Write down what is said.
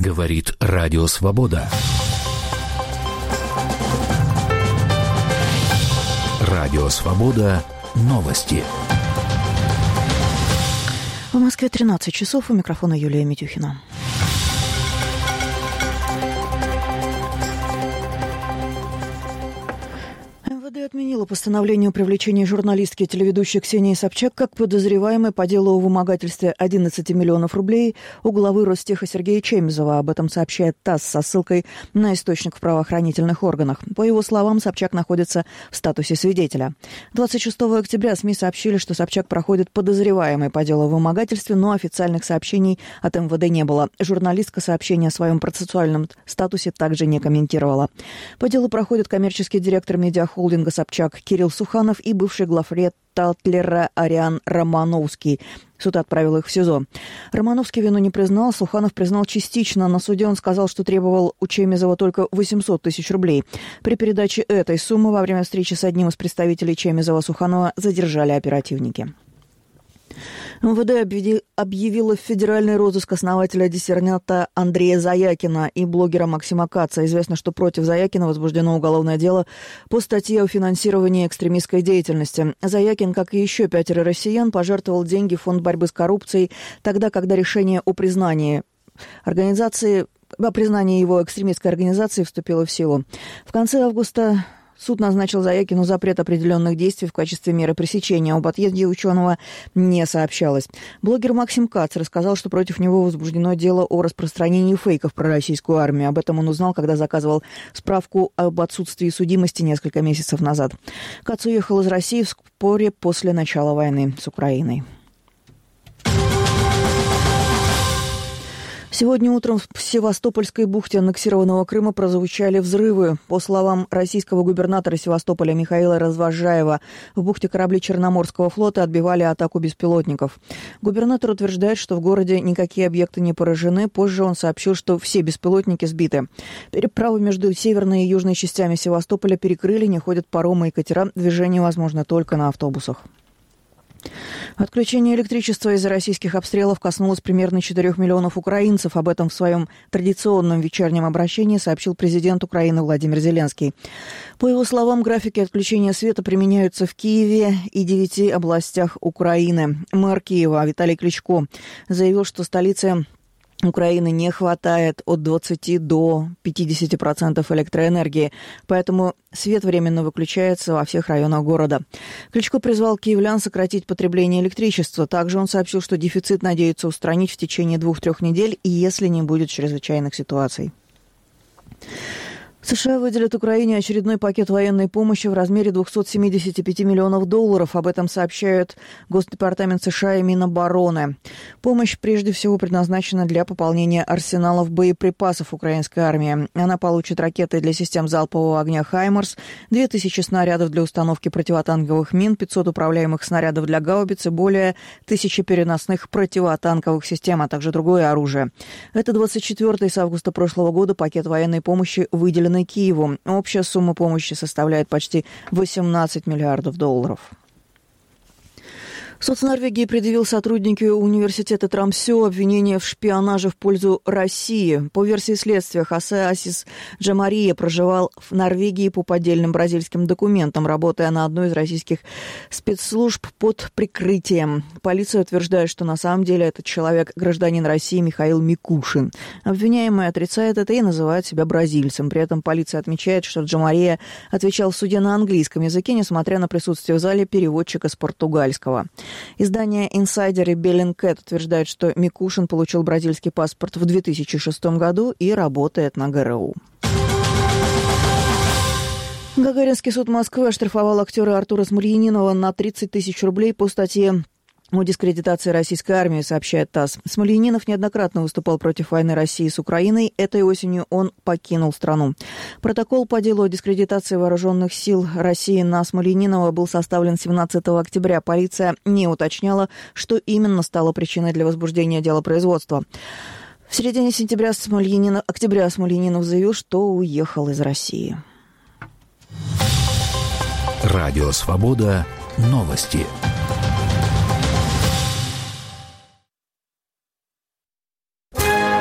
Говорит Радио Свобода. Радио Свобода. Новости. В Москве 13 часов. У микрофона Юлия Митюхина. МВД отменила постановление о привлечении журналистки и телеведущей Ксении Собчак как подозреваемой по делу о вымогательстве 11 миллионов рублей у главы Ростеха Сергея Чемизова. Об этом сообщает ТАСС со ссылкой на источник в правоохранительных органах. По его словам, Собчак находится в статусе свидетеля. 26 октября СМИ сообщили, что Собчак проходит подозреваемой по делу о вымогательстве, но официальных сообщений от МВД не было. Журналистка сообщения о своем процессуальном статусе также не комментировала. По делу проходит коммерческий директор медиахолдинга Собчак Кирилл Суханов и бывший главред Татлера Ариан Романовский. Суд отправил их в СИЗО. Романовский вину не признал, Суханов признал частично. На суде он сказал, что требовал у Чемизова только 800 тысяч рублей. При передаче этой суммы во время встречи с одним из представителей Чемизова Суханова задержали оперативники. МВД объявила в федеральный розыск основателя диссерната Андрея Заякина и блогера Максима Каца. Известно, что против Заякина возбуждено уголовное дело по статье о финансировании экстремистской деятельности. Заякин, как и еще 5 россиян, пожертвовал деньги в фонд борьбы с коррупцией тогда, когда решение о признании его экстремистской организации вступило в силу. В конце августа суд назначил Заякину запрет определенных действий в качестве меры пресечения. Об отъезде ученого не сообщалось. Блогер Максим Кац рассказал, что против него возбуждено дело о распространении фейков про российскую армию. Об этом он узнал, когда заказывал справку об отсутствии судимости несколько месяцев назад. Кац уехал из России вскоре после начала войны с Украиной. Сегодня утром в Севастопольской бухте аннексированного Крыма прозвучали взрывы. По словам российского губернатора Севастополя Михаила Развозжаева, в бухте корабли Черноморского флота отбивали атаку беспилотников. Губернатор утверждает, что в городе никакие объекты не поражены. Позже он сообщил, что все беспилотники сбиты. Переправы между северной и южной частями Севастополя перекрыли, не ходят паромы и катера. Движение возможно только на автобусах. Отключение электричества из-за российских обстрелов коснулось примерно 4 миллионов украинцев. Об этом в своем традиционном вечернем обращении сообщил президент Украины Владимир Зеленский. По его словам, графики отключения света применяются в Киеве и 9 областях Украины. Мэр Киева Виталий Кличко заявил, что столице Украины не хватает от 20 до 50% электроэнергии, поэтому свет временно выключается во всех районах города. Кличко призвал киевлян сократить потребление электричества. Также он сообщил, что дефицит надеются устранить в течение 2-3 недель, если не будет чрезвычайных ситуаций. США выделят Украине очередной пакет военной помощи в размере $275 миллионов. Об этом сообщают Госдепартамент США и Минобороны. Помощь прежде всего предназначена для пополнения арсеналов боеприпасов украинской армии. Она получит ракеты для систем залпового огня «Хаймарс», 2000 снарядов для установки противотанковых мин, 500 управляемых снарядов для гаубиц и более 1000 переносных противотанковых систем, а также другое оружие. Это 24-й с августа прошлого года пакет военной помощи, выделен Киеву. Общая сумма помощи составляет почти $18 миллиардов. Суд Норвегии предъявил сотруднику университета Тромсё обвинение в шпионаже в пользу России. По версии следствия, Хосе Асис Джамария проживал в Норвегии по поддельным бразильским документам, работая на одной из российских спецслужб под прикрытием. Полиция утверждает, что на самом деле этот человек гражданин России Михаил Микушин. Обвиняемый отрицает это и называет себя бразильцем. При этом полиция отмечает, что Джамария отвечал в суде на английском языке, несмотря на присутствие в зале переводчика с португальского. Издание «Инсайдер» и «Беллингкэт» утверждают, что Микушин получил бразильский паспорт в 2006 году и работает на ГРУ. Гагаринский суд Москвы оштрафовал актера Артура Смольянинова на 30 тысяч рублей по статье о дискредитации российской армии, сообщает ТАСС. Смольянинов неоднократно выступал против войны России с Украиной. Этой осенью он покинул страну. Протокол по делу о дискредитации вооруженных сил России на Смольянинова был составлен 17 октября. Полиция не уточняла, что именно стало причиной для возбуждения дела производства. В середине октября Смольянинов заявил, что уехал из России. Радио «Свобода». Новости.